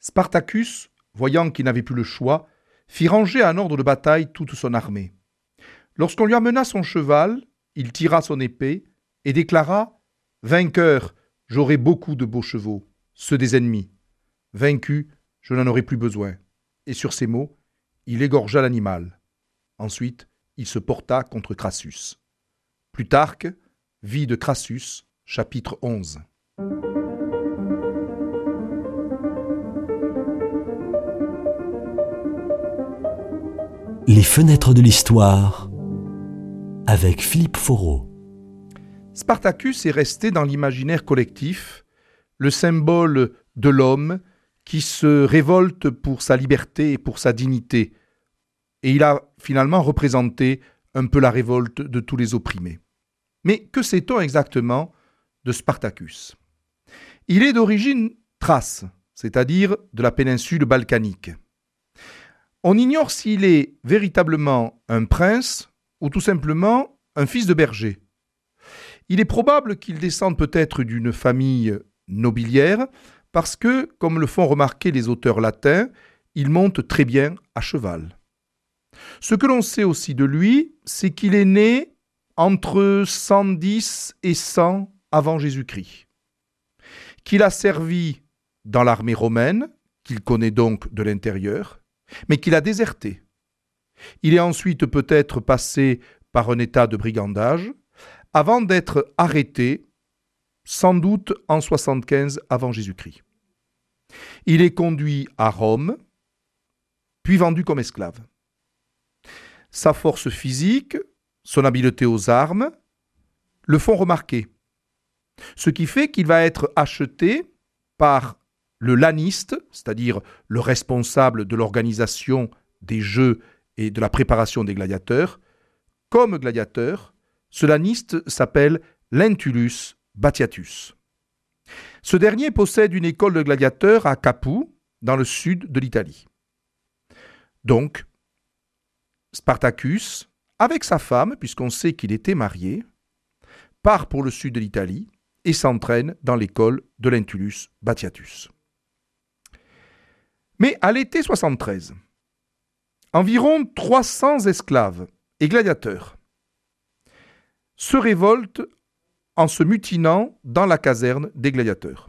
Spartacus, voyant qu'il n'avait plus le choix, fit ranger en ordre de bataille toute son armée. Lorsqu'on lui amena son cheval, il tira son épée et déclara « Vainqueur, j'aurai beaucoup de beaux chevaux, ceux des ennemis. Vaincu, je n'en aurai plus besoin. » Et sur ces mots, il égorgea l'animal. Ensuite, il se porta contre Crassus. Plutarque, Vie de Crassus, chapitre 11. Les fenêtres de l'histoire avec Philippe Foreau. Spartacus est resté dans l'imaginaire collectif, le symbole de l'homme qui se révolte pour sa liberté et pour sa dignité. Et il a finalement représenté un peu la révolte de tous les opprimés. Mais que sait-on exactement de Spartacus ? Il est d'origine thrace, c'est-à-dire de la péninsule balkanique. On ignore s'il est véritablement un prince ou tout simplement un fils de berger. Il est probable qu'il descende peut-être d'une famille nobiliaire parce que, comme le font remarquer les auteurs latins, il monte très bien à cheval. Ce que l'on sait aussi de lui, c'est qu'il est né entre 110 et 100 avant Jésus-Christ, qu'il a servi dans l'armée romaine, qu'il connaît donc de l'intérieur, mais qu'il a déserté. Il est ensuite peut-être passé par un état de brigandage, avant d'être arrêté, sans doute en 75 avant Jésus-Christ. Il est conduit à Rome, puis vendu comme esclave. Sa force physique, son habileté aux armes, le font remarquer. Ce qui fait qu'il va être acheté par le laniste, c'est-à-dire le responsable de l'organisation des jeux et de la préparation des gladiateurs. Comme gladiateur, ce laniste s'appelle Lentulus Batiatus. Ce dernier possède une école de gladiateurs à Capoue, dans le sud de l'Italie. Donc, Spartacus, avec sa femme, puisqu'on sait qu'il était marié, part pour le sud de l'Italie et s'entraîne dans l'école de Lentulus Batiatus. Mais à l'été 73, environ 300 esclaves et gladiateurs se révoltent en se mutinant dans la caserne des gladiateurs.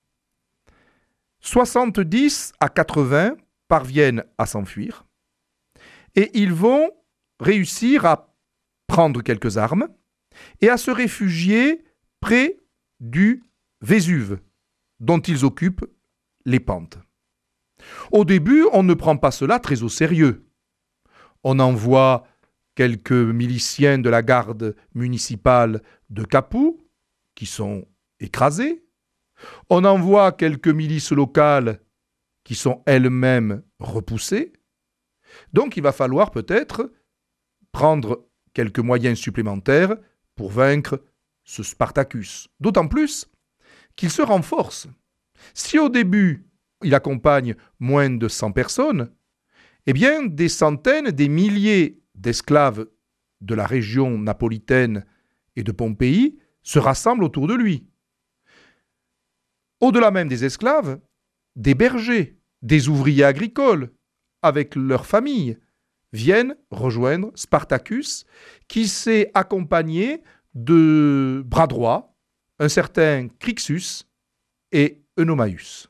70 à 80 parviennent à s'enfuir et ils vont réussir à prendre quelques armes et à se réfugier près du Vésuve, dont ils occupent les pentes. Au début, on ne prend pas cela très au sérieux. On envoie quelques miliciens de la garde municipale de Capoue, qui sont écrasés. On envoie quelques milices locales qui sont elles-mêmes repoussées. Donc il va falloir peut-être prendre quelques moyens supplémentaires pour vaincre ce Spartacus. D'autant plus qu'il se renforce. Si au début, il accompagne moins de 100 personnes, eh bien, des centaines, des milliers d'esclaves de la région napolitaine et de Pompéi se rassemblent autour de lui. Au-delà même des esclaves, des bergers, des ouvriers agricoles, avec leurs familles, viennent rejoindre Spartacus, qui s'est accompagné de bras droits, un certain Crixus et Eunomaüs.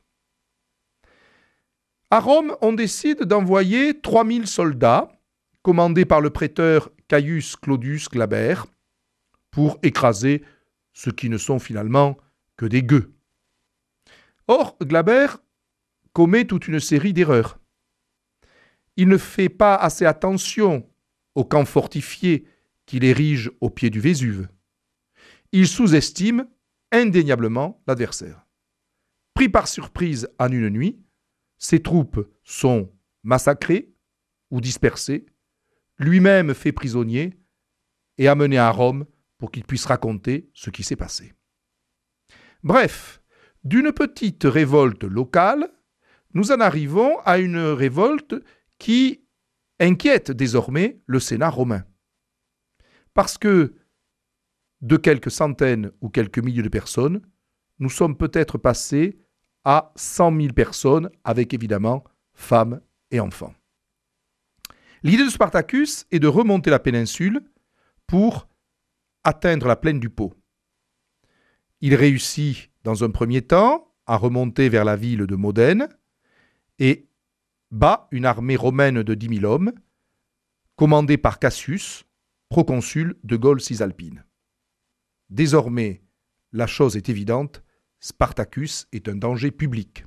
À Rome, on décide d'envoyer 3000 soldats, commandés par le préteur Caius Claudius Glaber, pour écraser ce qui ne sont finalement que des gueux. Or, Glaber commet toute une série d'erreurs. Il ne fait pas assez attention au camp fortifié qu'il érige au pied du Vésuve. Il sous-estime indéniablement l'adversaire. Pris par surprise en une nuit, ses troupes sont massacrées ou dispersées, lui-même fait prisonnier et amené à Rome pour qu'il puisse raconter ce qui s'est passé. Bref, d'une petite révolte locale, nous en arrivons à une révolte qui inquiète désormais le Sénat romain. Parce que de quelques centaines ou quelques milliers de personnes, nous sommes peut-être passés à 100 000 personnes, avec évidemment femmes et enfants. L'idée de Spartacus est de remonter la péninsule pour atteindre la plaine du Pô. Il réussit dans un premier temps à remonter vers la ville de Modène et bat une armée romaine de 10 000 hommes, commandée par Cassius, proconsul de Gaule cisalpine. Désormais, la chose est évidente, Spartacus est un danger public.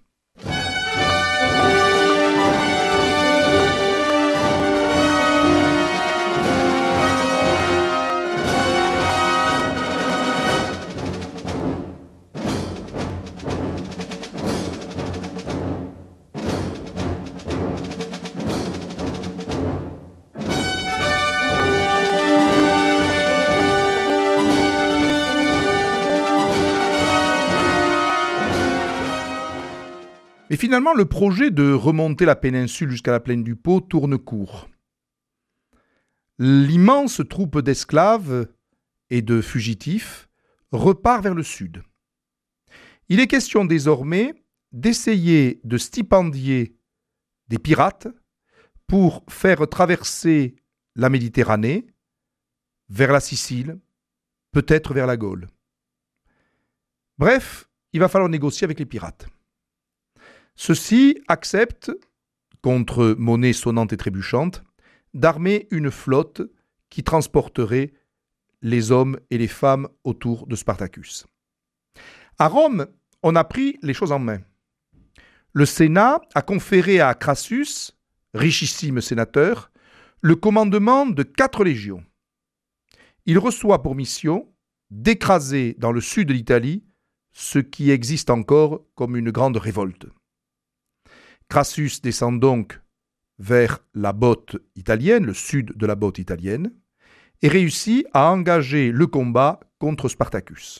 Mais finalement, le projet de remonter la péninsule jusqu'à la plaine du Pô tourne court. L'immense troupe d'esclaves et de fugitifs repart vers le sud. Il est question désormais d'essayer de stipendier des pirates pour faire traverser la Méditerranée vers la Sicile, peut-être vers la Gaule. Bref, il va falloir négocier avec les pirates. Ceux-ci acceptent, contre monnaie sonnante et trébuchante, d'armer une flotte qui transporterait les hommes et les femmes autour de Spartacus. À Rome, on a pris les choses en main. Le Sénat a conféré à Crassus, richissime sénateur, le commandement de 4 légions. Il reçoit pour mission d'écraser dans le sud de l'Italie ce qui existe encore comme une grande révolte. Crassus descend donc vers la botte italienne, le sud de la botte italienne, et réussit à engager le combat contre Spartacus.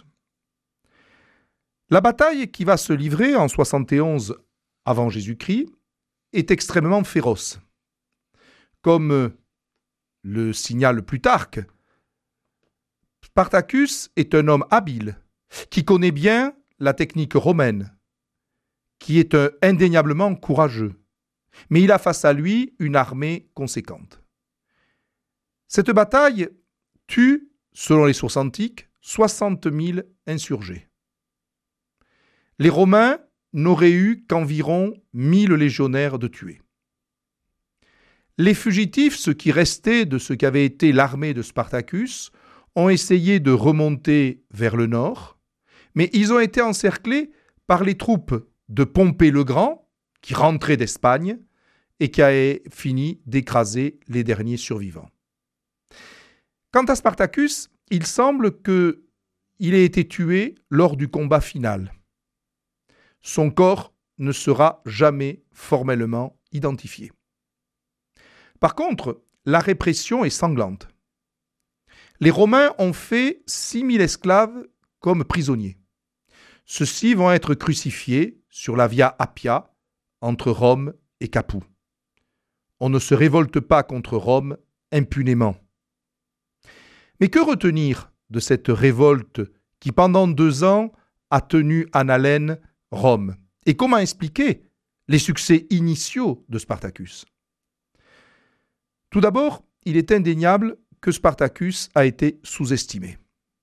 La bataille qui va se livrer en 71 avant Jésus-Christ est extrêmement féroce. Comme le signale Plutarque, Spartacus est un homme habile, qui connaît bien la technique romaine, qui est indéniablement courageux, mais il a face à lui une armée conséquente. Cette bataille tue, selon les sources antiques, 60 000 insurgés. Les Romains n'auraient eu qu'environ 1000 légionnaires de tués. Les fugitifs, ceux qui restaient de ce qu'avait été l'armée de Spartacus, ont essayé de remonter vers le nord, mais ils ont été encerclés par les troupes de Pompée le Grand, qui rentrait d'Espagne et qui a fini d'écraser les derniers survivants. Quant à Spartacus, il semble qu'il ait été tué lors du combat final. Son corps ne sera jamais formellement identifié. Par contre, la répression est sanglante. Les Romains ont fait 6000 esclaves comme prisonniers. Ceux-ci vont être crucifiés sur la Via Appia, entre Rome et Capoue. On ne se révolte pas contre Rome impunément. Mais que retenir de cette révolte qui, pendant 2 ans, a tenu en haleine Rome? Et comment expliquer les succès initiaux de Spartacus? Tout d'abord, il est indéniable que Spartacus a été sous-estimé.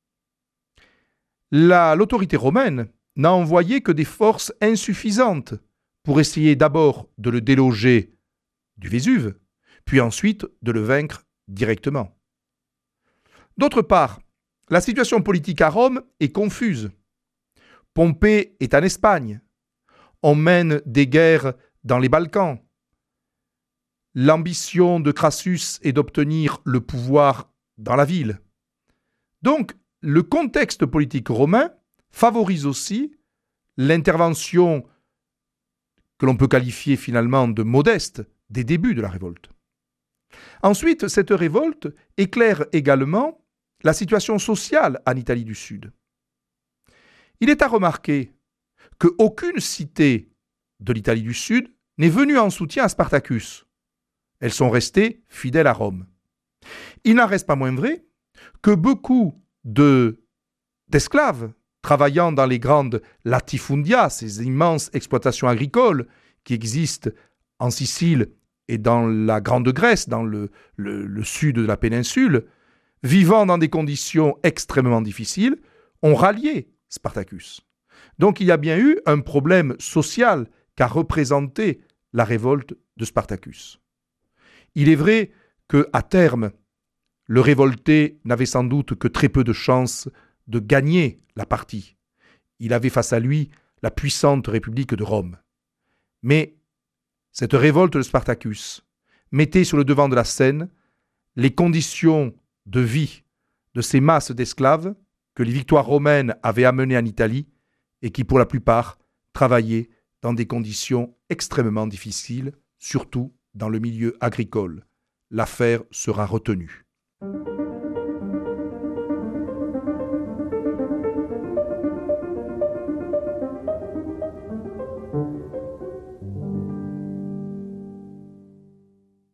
L'autorité romaine n'a envoyé que des forces insuffisantes pour essayer d'abord de le déloger du Vésuve, puis ensuite de le vaincre directement. D'autre part, la situation politique à Rome est confuse. Pompée est en Espagne. On mène des guerres dans les Balkans. L'ambition de Crassus est d'obtenir le pouvoir dans la ville. Donc, le contexte politique romain favorise aussi l'intervention que l'on peut qualifier finalement de modeste des débuts de la révolte. Ensuite, cette révolte éclaire également la situation sociale en Italie du Sud. Il est à remarquer qu'aucune cité de l'Italie du Sud n'est venue en soutien à Spartacus. Elles sont restées fidèles à Rome. Il n'en reste pas moins vrai que beaucoup d'esclaves travaillant dans les grandes latifundia, ces immenses exploitations agricoles qui existent en Sicile et dans la Grande Grèce, dans le sud de la péninsule, vivant dans des conditions extrêmement difficiles, ont rallié Spartacus. Donc il y a bien eu un problème social qu'a représenté la révolte de Spartacus. Il est vrai qu'à terme, le révolté n'avait sans doute que très peu de chances de gagner la partie. Il avait face à lui la puissante République de Rome. Mais cette révolte de Spartacus mettait sur le devant de la scène les conditions de vie de ces masses d'esclaves que les victoires romaines avaient amenées en Italie et qui, pour la plupart, travaillaient dans des conditions extrêmement difficiles, surtout dans le milieu agricole. L'affaire sera retenue.